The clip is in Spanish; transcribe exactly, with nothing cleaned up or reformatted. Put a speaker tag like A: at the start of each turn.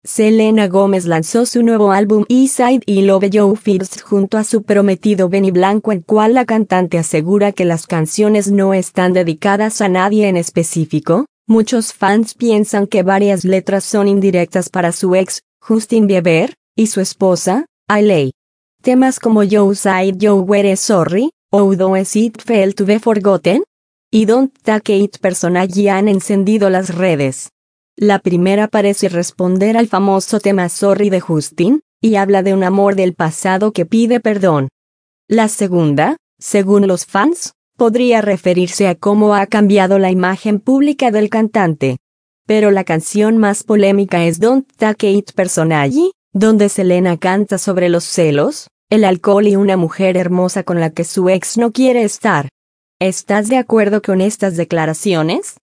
A: Selena Gomez lanzó su nuevo álbum Inside y Love You First junto a su prometido Benny Blanco, en cual la cantante asegura que las canciones no están dedicadas a nadie en específico. Muchos fans piensan que varias letras son indirectas para su ex, Justin Bieber, y su esposa, Hailey. Temas como You Said You Were Sorry, o Does It Feel to Be Forgotten? Y Don't Take It Personal han encendido las redes. La primera parece responder al famoso tema Sorry de Justin, y habla de un amor del pasado que pide perdón. La segunda, según los fans, podría referirse a cómo ha cambiado la imagen pública del cantante. Pero la canción más polémica es Don't Take It Personal, donde Selena canta sobre los celos, el alcohol y una mujer hermosa con la que su ex no quiere estar. ¿Estás de acuerdo con estas declaraciones?